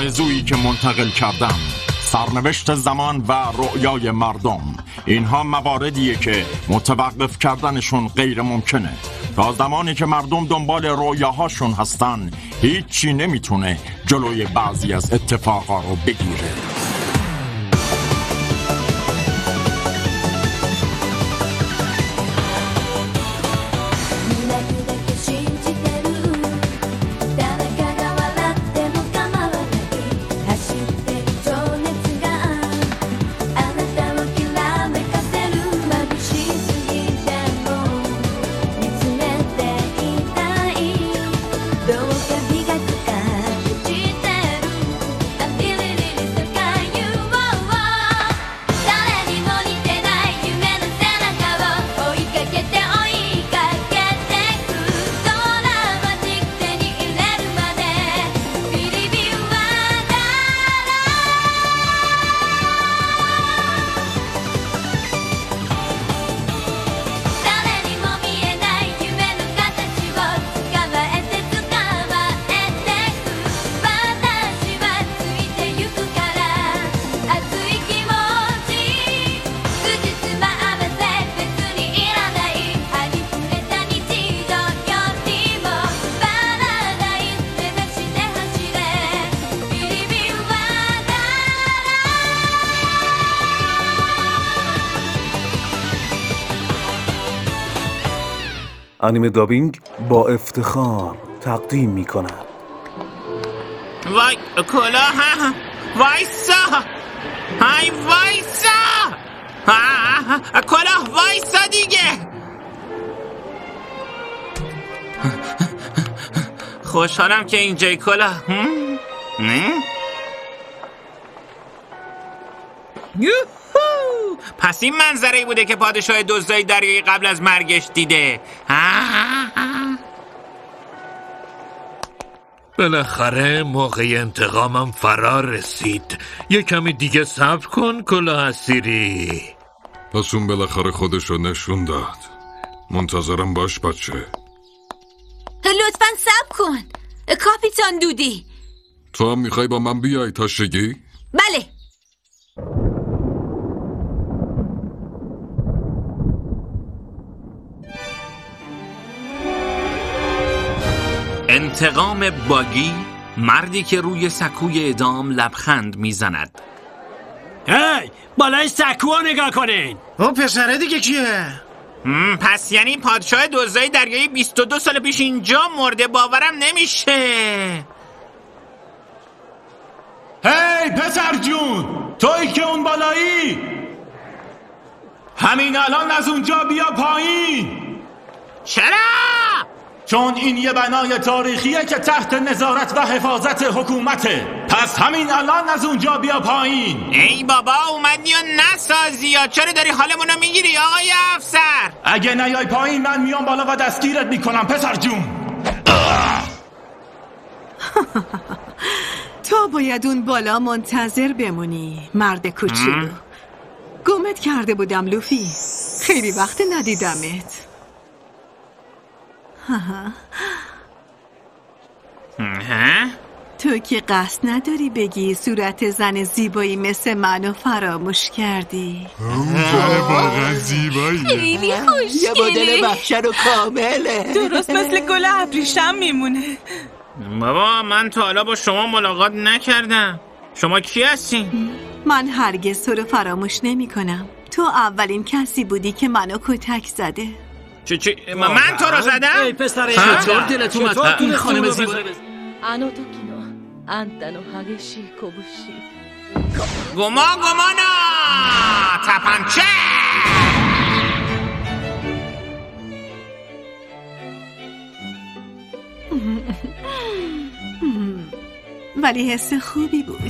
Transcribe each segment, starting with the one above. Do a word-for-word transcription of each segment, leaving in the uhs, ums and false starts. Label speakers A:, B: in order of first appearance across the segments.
A: آرزویی که منتقل کردم، سرنوشت زمان و رؤیای مردم، اینها مواردیه که متوقف کردنشون غیر ممکنه. تا زمانی که مردم دنبال رؤیاهاشون هستن، هیچی نمیتونه جلوی بعضی از اتفاقا رو بگیره.
B: انیمه دابینگ با افتخار تقدیم می کند.
C: وای کلاه، وایسا، های وایسا، کلاه وایسا دیگه. خوشحالم که اینجای کلاه. نه؟ یوهو! پس این منظره بوده که پادشاه دزدای دریایی قبل از مرگش دیده.
D: بالاخره موقع انتقامم فرا رسید. یه کمی دیگه صبر کن کلاه اسیری.
E: پس اون بالاخره خودش رو نشون داد. منتظرم باش بچه.
F: لطفاً صبر کن کاپیتان دودی.
E: تو هم میخوای با من بیای تا شگی؟
F: بله.
C: انتقام باگی، مردی که روی سکوی اعدام لبخند میزند.
G: هی بالای سکو نگاه کنین.
H: اون پسره دیگه کیه؟
C: پس یعنی پادشاه دزدای دریایی بیست و دو سال پیش اینجا مرده؟ باورم نمیشه.
I: هی پسر جون، تویی که اون بالایی، همین الان از اونجا بیا پایین.
C: چرا؟
I: چون این یه بنای تاریخیه که تحت نظارت و حفاظت حکومته. پس همین الان از اونجا بیا پایین.
C: ای بابا اومدی و نسازی یا چرا داری حالمونو میگیری آقای افسر؟
I: اگه نیای پایین من میام بالا و دستگیرت میکنم پسر جون.
J: تو باید اون بالا منتظر بمونی مرد کوچولو. گمت کرده بودم لوفی، خیلی وقت ندیدمت. تو که قصد نداری بگی صورت زن زیبایی مثل منو فراموش کردی.
E: زن واقعا زیبایی،
F: خیلی خوشگله،
H: یه مدل بخشن و کامله،
K: درست مثل گل ابریشم میمونه.
C: بابا من تا حالا با شما ملاقات نکردم. شما کی هستین؟
J: من هرگز تو رو فراموش نمی کنم. تو اولین کسی بودی که منو کتک زده.
C: چی چی؟ من تو رو زدم؟
G: ای پسر
H: چطور دلت اومد این خانم زیبا؟
L: آنو توکینو آنتانو هاگشی کوبوشی
C: گما گمانا تپانچه.
J: ولی حس خوبی بود.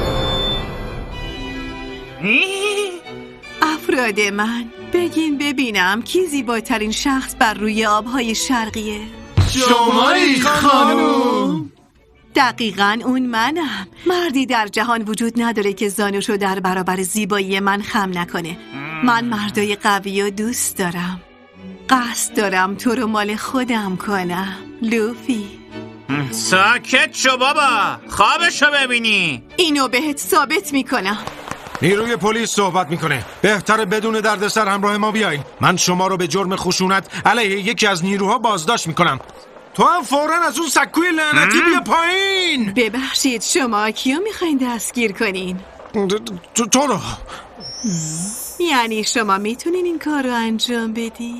J: افراد من، بگین ببینم کی زیباترین شخص بر روی آبهای شرقیه؟
I: شمایی خانوم.
J: دقیقاً اون منم. مردی در جهان وجود نداره که زانوشو در برابر زیبایی من خم نکنه. من مردای قوی و دوست دارم. قصد دارم تو رو مال خودم کنم لوفی.
C: ساکت شو بابا، خوابشو ببینی.
J: اینو بهت ثابت میکنم.
M: نیروی پلیس صحبت میکنه. بهتره بدون دردسر همراه ما بیاین. من شما رو به جرم خشونت علیه یکی از نیروها بازداشت میکنم. تو هم فوراً از اون سکوی لعنتی بیا پایین.
J: ببخشید، شما کیو میخواین دستگیر کنین؟
M: تو تو رو.
J: یعنی شما میتونین این کار رو انجام بدی؟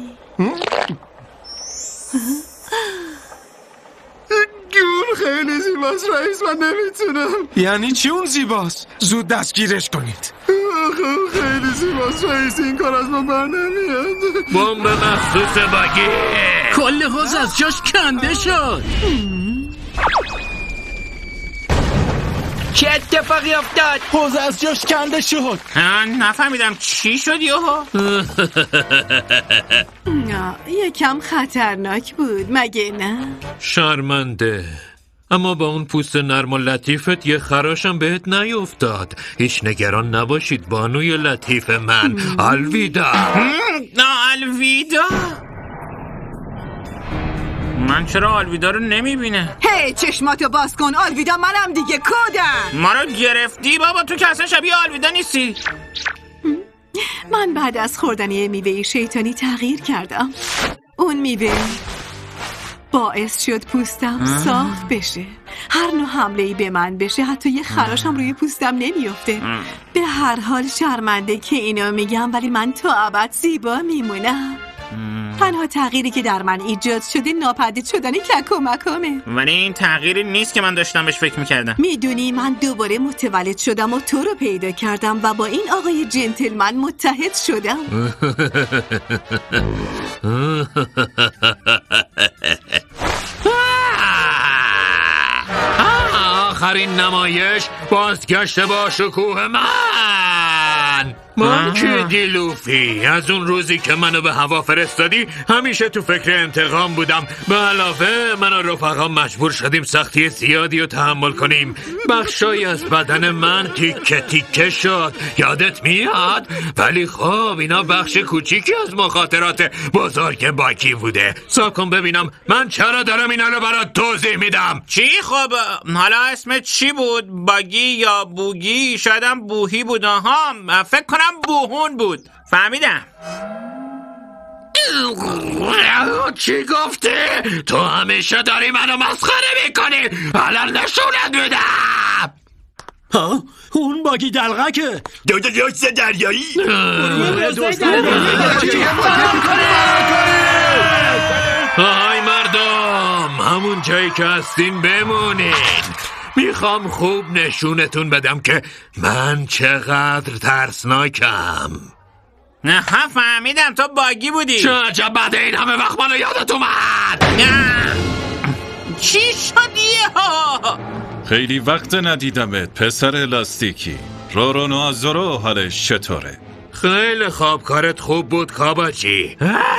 M: گول خیلی زیباست رئیس، من نمیتونم. یعنی چی اون زیباست؟ زود دستگیرش کنید. خیلی زیباست رئیس، این کار از ما بر نمیاد.
D: بمب مخصوص باگی.
G: کل حوض از جاش کنده شد.
H: چه اتفاقی افتاد؟
I: حوض از جاش کنده شد.
C: نفهمیدم چی شد یهو.
J: نه، یکم خطرناک بود مگه نه؟
D: شرمنده، اما با اون پوست نرم و لطیفت یه خراشم بهت نیفتاد. هیچ نگران نباشید بانوی لطیف من. الویدا.
C: نه الویدا. من چرا آلویدا رو نمیبینه؟
J: هی چشماتو باز کن، آلویدا منم دیگه. کودن
C: ما رو گرفتی بابا، تو که اصلا شبیه آلویدا نیستی.
J: من بعد از خوردن یه میوه شیطانی تغییر کردم. اون میوه باعث شد پوستم صاف بشه، هر نوع حمله‌ای به من بشه حتی یه خراشم روی پوستم نمیافته. به هر حال شرمنده که اینو میگم، ولی من تا ابد زیبا میمونم. تنها تغییری که در من ایجاد شده ناپدید شدن کک و مکامه.
C: ولی این تغییری نیست که من داشتم بهش فکر میکردم.
J: میدونی من دوباره متولد شدم و تو رو پیدا کردم و با این آقای جنتلمن متحد شدم.
D: آخرین نمایش، بازگشت با شکوه من. من که دیلوفی، از اون روزی که منو به هوا فرستادی همیشه تو فکر انتقام بودم. به علاوه من و رفقام مجبور شدیم سختی زیادی رو تحمل کنیم. بخشایی از بدن من تیکه تیکه شد، یادت میاد؟ ولی خب اینا بخش کوچیکی از مخاطرات بزرگ باکی بوده. صبر کن ببینم من چرا دارم اینا رو برات توضیح میدم.
C: چی؟ خب حالا اسمت چی بود؟ باگی یا بوگی؟ شایدم بوهی بود. آها، فکر کنم بوهون بود. فهمیدم.
D: چی گفتی؟ تو همیشه داری منو مسخره میکنی. الان نشونت میدم.
G: ها؟ اون باگی دلغکه.
I: دو دو دوست دریایی.
D: های مردم، همون جایی که هستین بمونین. میخوام خوب نشونتون بدم که من چقدر ترسناکم.
C: نه فهمیدم تو باگی بودی.
D: چه عجب بعد این همه وقت منو یادت اومد.
C: چی شدی ها؟
N: خیلی وقت ندیدمت پسر الاستیکی. رورو نوازورو حالش چطوره؟
D: خیلی خوب، کارت خوب بود کاباچی.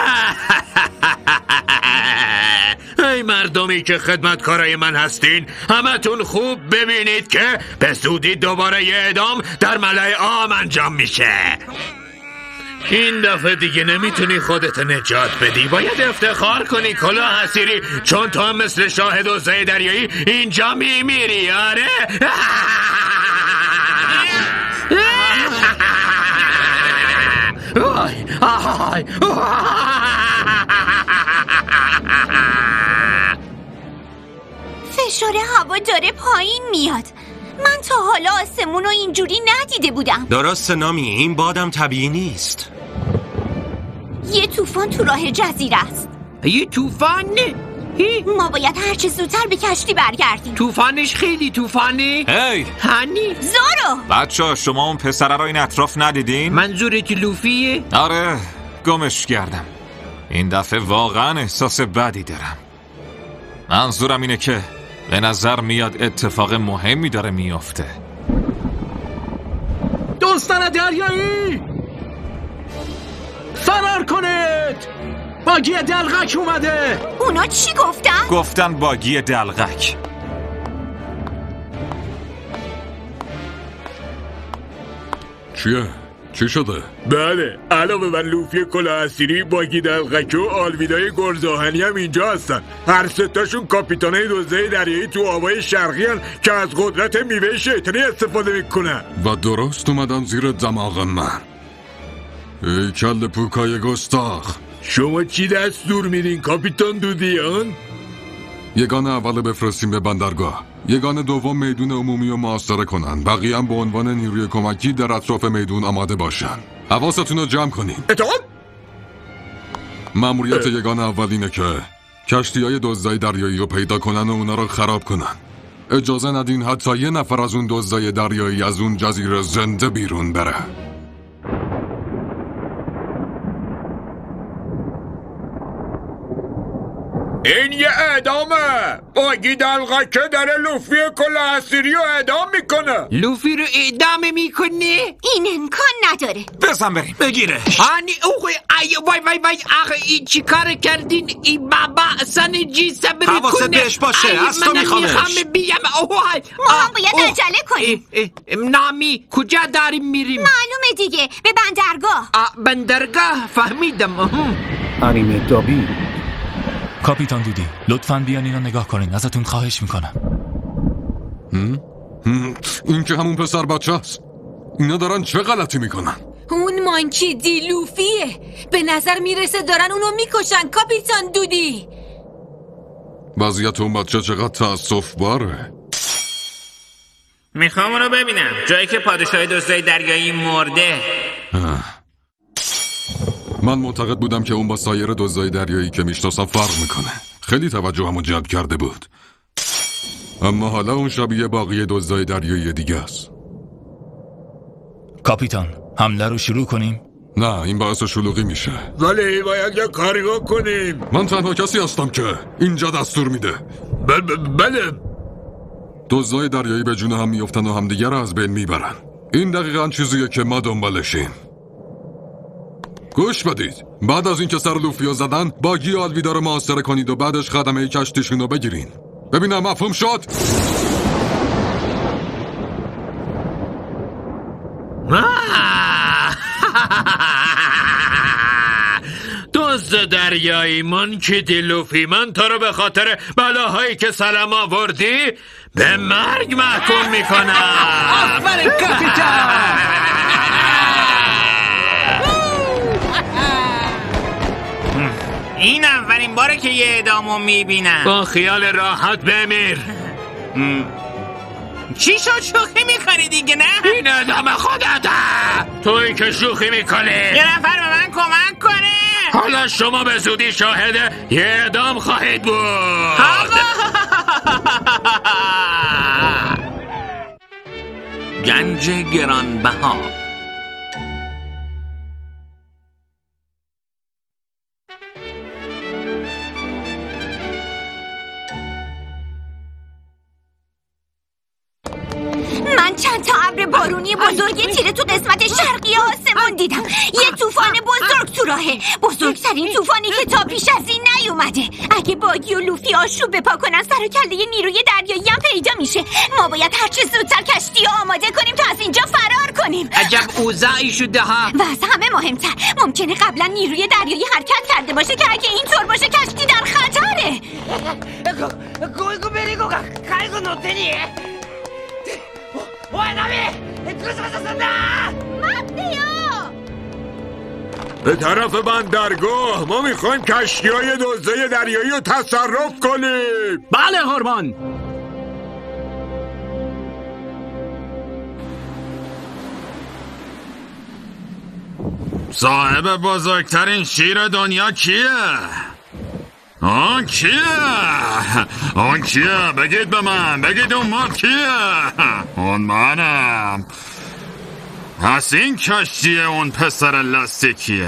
D: ای مردمی که خدمتکارای من هستین، همتون خوب ببینید که به زودی دوباره یه اعدام در ملأ عام انجام میشه. این دفعه دیگه نمیتونی خودت نجات بدی، باید افتخار کنی کلاه حصیری، چون تو هم مثل شاه دوزه دریایی اینجا میمیری. آره آی آی
F: فشار هوا داره پایین میاد. من تا حالا آسمون رو اینجوری ندیده بودم.
M: درست نامی، این بادم طبیعی نیست.
F: یه طوفان تو راه جزیره است.
H: یه طوفان؟
F: ما باید هرچه زودتر به کشتی برگردیم.
H: طوفانش خیلی طوفانه.
N: هی
F: هنی زورو
N: بچه شما اون پسره رو این اطراف ندیدین؟
H: منظورت لوفیه؟
N: آره گمش کردم. این دفعه واقعا احساس بدی دارم. منظورم اینه که به نظر میاد اتفاق مهمی داره میافته.
G: دوستان دریایی فرار کنید، باگی دلغک اومده.
F: اونا چی گفتن؟
N: گفتن باگی دلغک.
E: چیه؟ چی شده؟
D: بله علاوه بر لوفی کلاه اسیری، باگی دلغکه و آلویدای گرزاهنی هم اینجا هستن. هر ستاشون کاپیتانای دزدای دریایی تو آبای شرقی هن که از قدرت میوه شیطانی استفاده میکنن
E: و درست اومدن زیر دماغ من. ای کل پوکای گستاخ،
D: شما چی دستور میدین کاپیتان دودیان؟
E: یگان اول بفرستیم به بندرگاه، یگان دوم میدون عمومی رو محاصره کنن، بقیه هم به عنوان نیروی کمکی در اطراف میدون آماده باشن. حواستون رو جمع کنین.
D: اطاعت؟
E: مأموریت یگان اول اینه که کشتی های دزدای دریایی رو پیدا کنن و اونا رو خراب کنن. اجازه ندین حتی یه نفر از اون دزدای دریایی از اون جزیره زنده بیرون بره.
D: این یه اعدامه. باگی دلغکه داره لوفی کلاه اسیری رو اعدام میکنه.
H: لوفی رو اعدام میکنه؟
F: این امکان نداره.
N: بزن بریم
G: بگیرش.
H: آنی اوه ای وای وای وای آخه این چی کار کردین؟ این بابا اصلا جی صبر کنه.
G: حواست بهش باشه. از تو میخوامش.
H: من میخوام بیم.
F: ما هم باید عجله کنیم.
H: نامی کجا داریم میریم؟
F: معلومه دیگه، به بندرگاه.
H: بندرگاه فهمیدم.
B: انیمه دابی.
O: کاپیتان دودی لطفاً بیان اینو نگاه کنین، ازتون خواهش میکنم.
E: این که همون پسر بچه هست. اینا دارن چه غلطی میکنن؟
K: اون مانکی دی لوفیه. به نظر میرسه دارن اونو میکشن کاپیتان دودی.
E: وضعیت اون بچه چقدر تأسف باره.
C: میخوام اونو ببینم، جایی که پادشاه دزدای دریایی مرده.
E: من معتقد بودم که اون با سایر دزدای دریایی که میشناسم فرق میکنه. خیلی توجهمو جلب کرده بود. اما حالا اون شبیه باقی دزدای دریایی دیگه است.
O: کاپیتان حمله رو شروع کنیم؟
E: نه، این باعث شلوغی میشه.
D: ولی باید یه کاری کنیم.
E: من تنها کسی هستم که اینجا دستور میده.
D: بله.
E: دزدای دریایی به جون هم میافتن و همدیگه رو از بین میبرن. این دقیقاً چیزیه که ما دنبالشیم. گوش بدید. بعد از اینکه سر لوفیو زدن، باگی آلویدا رو محاصره کنید و بعدش خدمه کشتیشون رو بگیرین. ببینم مفهوم شد؟
D: دزد دریایی مانکی دی لوفی، من تو رو به خاطر بلاهایی که سلام آوردی به مرگ محکوم میکنم.
G: آفرین کاپیتان.
C: این اولین باره که یه اعدامو میبینم.
D: با خیال راحت بمیر.
C: چی شد شوخی میکنی دیگه نه؟
D: این اعدام خودته. تویی که شوخی میکنی.
C: یه نفر به من کمک کنه.
D: حالا شما به زودی شاهد یه اعدام خواهید بود.
C: گنج گرانبها.
F: من چند تا ابر بارونی بزرگی تیره تو قسمت شرقی آسمون دیدم. یه طوفان بزرگ تو راهه، بزرگترین طوفانی که تا پیش از این نیومده. اگه باگی و لوفی آشوب بپا کنن، سر و کله نیروی دریایی هم پیدا میشه. ما باید هر چه زودتر کشتی رو آماده کنیم تا از اینجا فرار کنیم.
H: عجب اوضاعی شده ها.
F: و از همه مهمتر، ممکنه قبلا نیروی دریایی حرکت کرده باشه که اگه اینطور باشه کشتی در خطره.
D: به طرف بندرگاه. ما میخوایم کشتی های دزدای دریایی رو تصرف کنیم.
G: بله هرمان.
D: صاحب بزرگترین شیر دنیا کیه؟ آن کیه؟ آن کیه؟ بگید به من. بگید اون مرد کیه؟ اون منم. پس این کشتیه اون پسر لاستیکیه.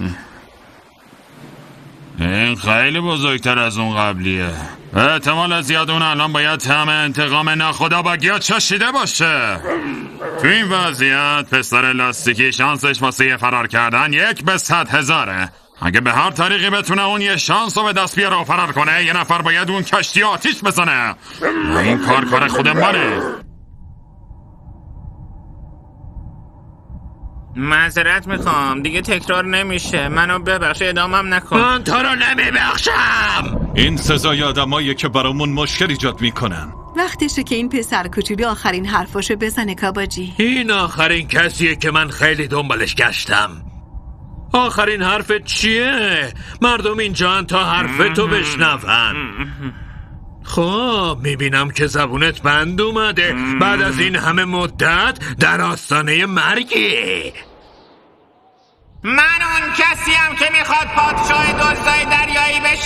D: این خیلی بزرگتر از اون قبلیه. احتمال زیاد اون الان باید طعم انتقام ناخدا با گیا چشیده باشه. تو این وضعیت پسر لاستیکی شانسش واسه فرار کردن یک به صد هزاره. اگه به هر طریقی بتونه اون یه شانس رو به دست بیاره و فرار کنه، یه نفر باید اون کشتی آتیش بزنه. این کار کار خود منه.
C: معذرت میخوام، دیگه تکرار نمیشه. منو ببخش، ادامم نکن.
D: من تو رو نمیبخشم.
N: این سزای آدمایی که برامون مشکل ایجاد میکنن.
J: وقتشه که این پسر کوچولو آخرین حرفاشو بزنه کاباجی.
D: این آخرین کسیه که من خیلی دنبالش گشتم. آخرین حرفت چیه؟ مردم اینجا تا حرف تو بشنون. خب میبینم که زبونت بند اومده. بعد از این همه مدت در آستانه مرگی.
C: من اون کسیم که میخواد پادشاه دزدای دریایی بشه.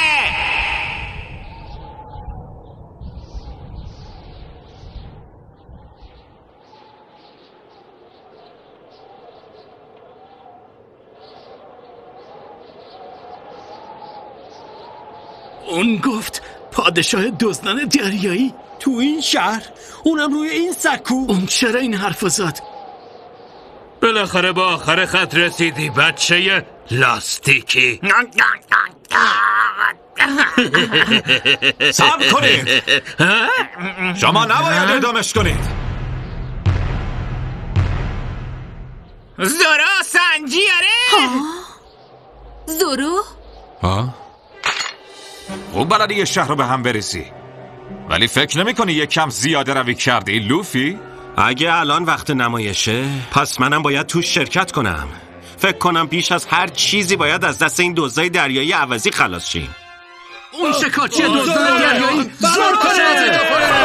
G: اون گفت پادشاه دزدان دریایی تو این شهر، اونم روی این سکو. اون چرا این حرف زد؟
D: بالاخره با آخر خط رسیدی بچه لاستیکی.
M: صبر کنید. شما نباید ادامش کنید.
C: زورو سنجی آره.
K: زورو؟
N: ها؟ خوب بلدی یه شهر رو به هم بریزی، ولی فکر نمی کنی یک کم زیاده روی کردی لوفی؟
M: اگه الان وقت نمایشه پس منم باید توش شرکت کنم. فکر کنم بیش از هر چیزی باید از دست این دزدای دریایی عوضی خلاص شیم.
G: اون شکارچی دزدان دریایی زور کنه.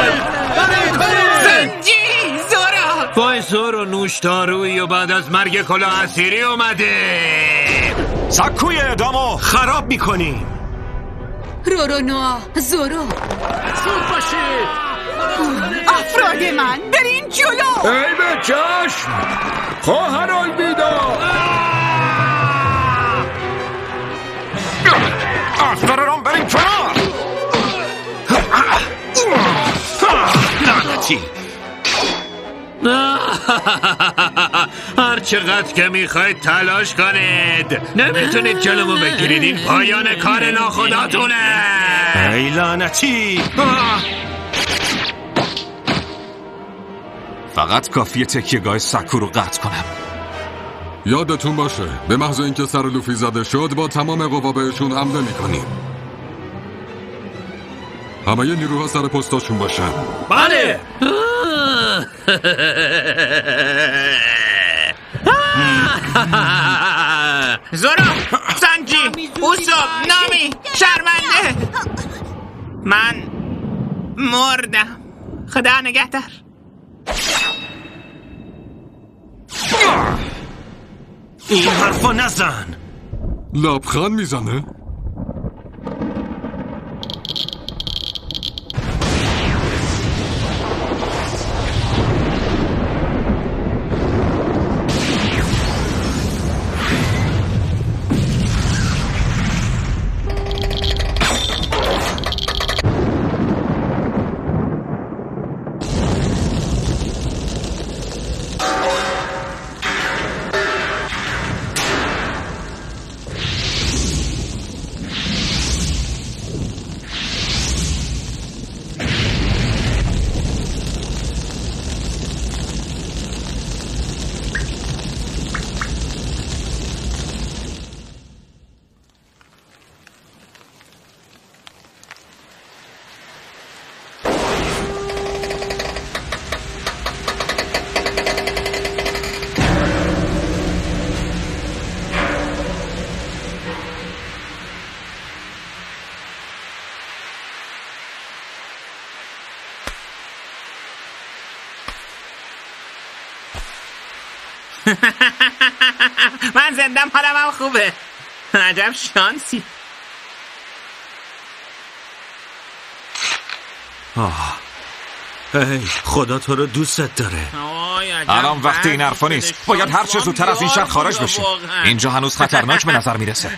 C: سنجی زورو
D: وای زورو نوشدارویی و بعد از مرگ کلاه اسیری اومده.
M: سکوی ادامو خراب میکنیم.
K: رورو نوا زورو
G: زود باشید.
J: افراد من برین جلو.
D: ای به چشم خواهر آلبیدا.
M: افرارم برین کنار. لعنتی.
D: هر چقدر که میخواید تلاش کنید نمیتونید جلومو بگیرید. این پایان کار ناخداتونه.
M: ای لعنتی.
N: فقط کافیه تکیهگاه سکو رو قطع کنم.
E: یادتون باشه به محض اینکه سر لوفی زده شد با تمام قوا بهشون حمله میکنیم. همه ی نیروها سر پستاشون باشن.
G: بله.
C: زورو سنجی اوسوب نامی شرمنده. من مردم. خدا نگهدار.
M: این حرفا نزن.
E: لبخند میزنه.
C: من زندم، حالم هم خوبه. عجب شانسی.
M: آه ای خدا تو رو دوستت داره.
N: الان وقت این حرفا نیست. باید هر چه زودتر از این شهر خارج بشیم. اینجا هنوز خطرناک به نظر میرسه.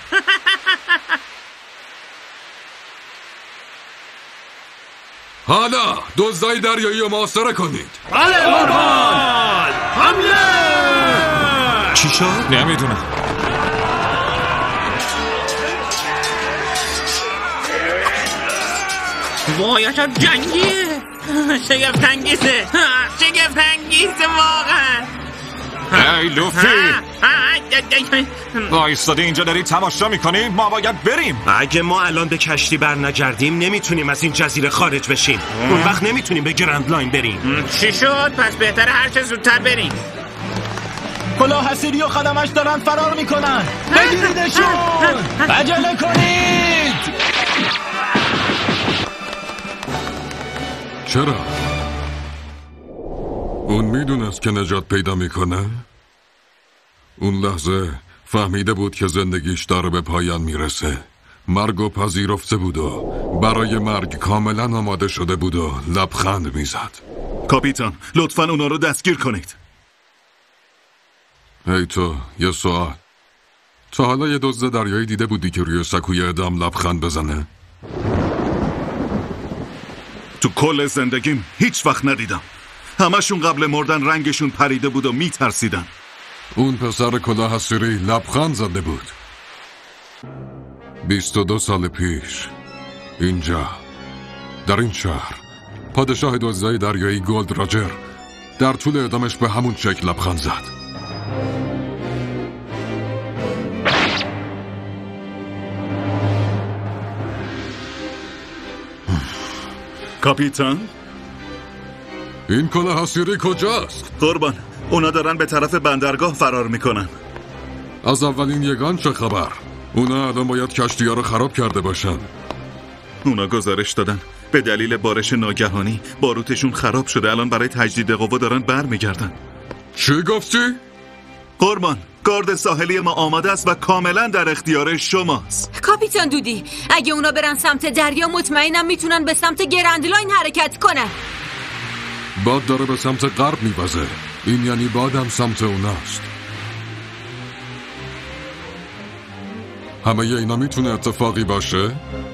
E: حالا دزدای دریایی رو محاصره کنید.
G: بله قربان. حمله.
M: چی شد؟
N: نمیدونم.
C: وای عجب جنگیه. شگفت انگیزه. شگفت انگیزه واقعا.
N: ای لوفی وایستادی اینجا داری تماشا میکنی؟ ما باید بریم.
M: اگه ما الان به کشتی بر نگردیم نمیتونیم از این جزیره خارج بشیم. اون وقت نمیتونیم به گرند لاین بریم.
C: چی شد؟ پس بهتره هر چه زودتر بریم.
I: کلاه حصیری و خدمش دارن فرار میکنن. بگیریدشون. عجله کنید.
E: چرا؟ اون میدونست که نجات پیدا میکنه؟ اون لحظه فهمیده بود که زندگیش داره به پایان میرسه. مرگ و پذیرفته بود و برای مرگ کاملا آماده شده بود و لبخند میزد.
P: کاپیتان لطفاً اونا رو دستگیر کنید.
E: هی تو یه سوال، تا حالا یه دزد دریایی دیده بودی که روی سکوی اعدام لبخند بزنه؟
P: تو کل زندگیم هیچ وقت ندیدم. همشون قبل مردن رنگشون پریده بود و میترسیدن.
E: اون پسر کلاه حصیری لبخند زده بود. بیست و دو سال پیش اینجا در این شهر پادشاه دزدای دریایی گولد راجر در طول اعدامش به همون شکل لبخند زد.
P: کاپیتان؟
E: این کلاه حصیری کجاست؟
P: قربان اونا دارن به طرف بندرگاه فرار میکنن.
E: از اولین یگان چه خبر؟ اونا الان باید کشتی ها رو خراب کرده باشن.
P: اونا گزارش دادن به دلیل بارش ناگهانی باروتشون خراب شده. الان برای تجدید قوا دارن بر میگردن.
E: چی گفتی؟
P: قربان گارد ساحلی ما آماده است و کاملا در اختیار شماست.
K: کاپیتان دودی اگه اونا برن سمت دریا مطمئنم میتونن به سمت گرند لاین حرکت کنن.
E: باد داره به سمت غرب میوزه. این یعنی بادم سمت اوناست. همه اینا میتونه اتفاقی باشه؟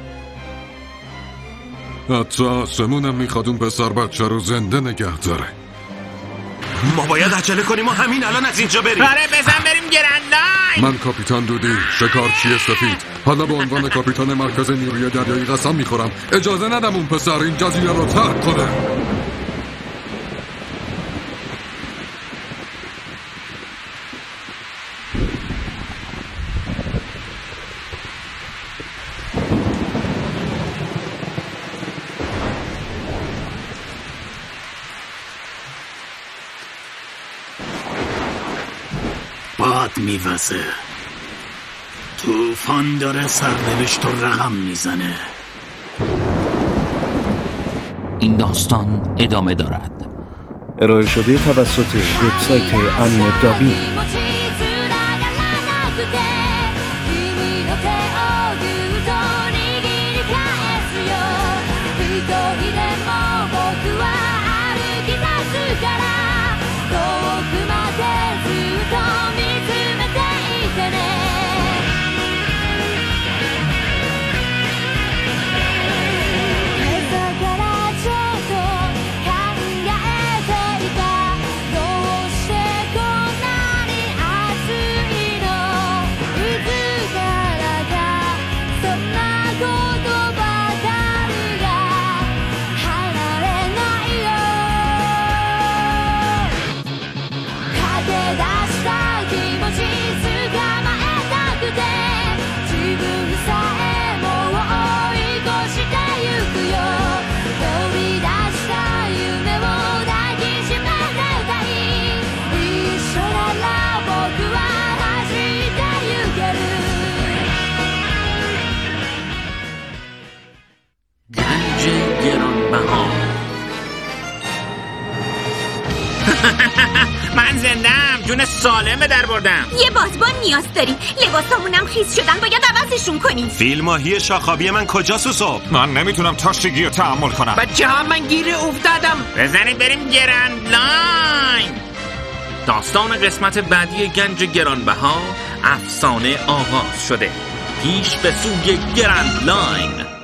E: حتی آسمونم میخواد اون پسر بچه رو زنده نگه داره.
M: ما باید عجله کنیم و همین الان از اینجا بریم.
C: آره بزن بریم گرند لاین.
E: من کاپیتان دودی شکارچی سفید حالا به عنوان کاپیتان مرکز نیروی دریایی قسم میخورم اجازه ندم اون پسر این جزیره رو ترک کنه.
G: باد میوزه، طوفان داره سرنوشت و رقم میزنه.
H: این داستان ادامه دارد.
B: ارائه شده توسط وبسایت انیمه دابی.
C: من زندم، جون سالمه در بردم.
F: یه بادبان نیاز داریم. لباسامونم خیس شدن، باید عوضشون کنیم.
M: فیل ماهی شاخابی من کجاست سوسو؟
N: من نمیتونم تاشتگی رو تحمل کنم.
H: بچه ها من گیر افتادم.
C: بزنید بریم گرند لاین. داستان قسمت بعدی گنج گرانبها افسانه آغاز شده. پیش به سوی گرند لاین.